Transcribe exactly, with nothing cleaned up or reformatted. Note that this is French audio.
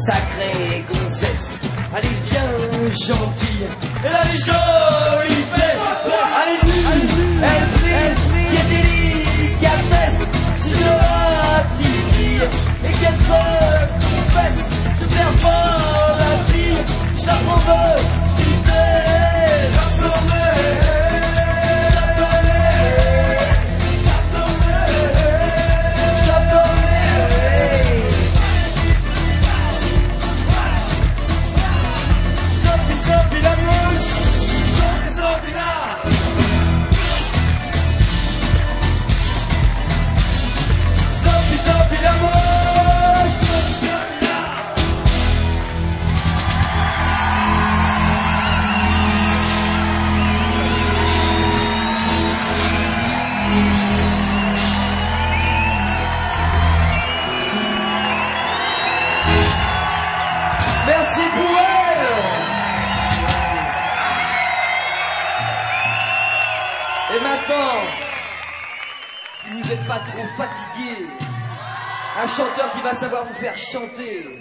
sacrée gonzesse. Elle est bien gentille, elle a des jolies fesses. Elle est nue, elle brille, qui est délicatesse. Si je la petite fille et qu'elle se confesse, je perds pas la fille, je la prends de vitesse. Je la Merci pour elle. Et maintenant, si vous n'êtes pas trop fatigué, un chanteur qui va savoir vous faire chanter.